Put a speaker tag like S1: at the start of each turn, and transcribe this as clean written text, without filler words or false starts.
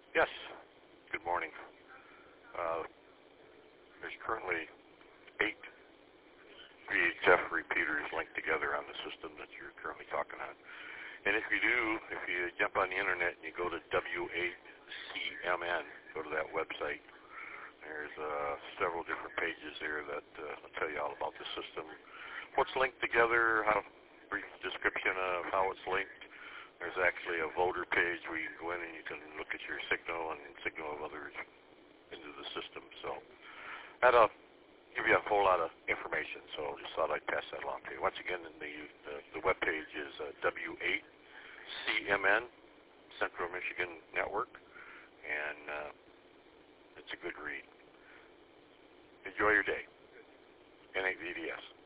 S1: Yes. Good morning. There's currently 8 VHF repeaters linked together on the system that you're currently talking on. And if you jump on the internet and you go to W8CMN, go to that website, there's several different pages there that will tell you all about the system, what's linked together, brief description of how it's linked. There's actually a voter page where you can go in and you can look at your signal and signal of others into the system. So that'll give you a whole lot of information. So just thought I'd pass that along to you. Once again, the web page is W8CMN, Central Michigan Network, and it's a good read. Enjoy your day. NAVDS.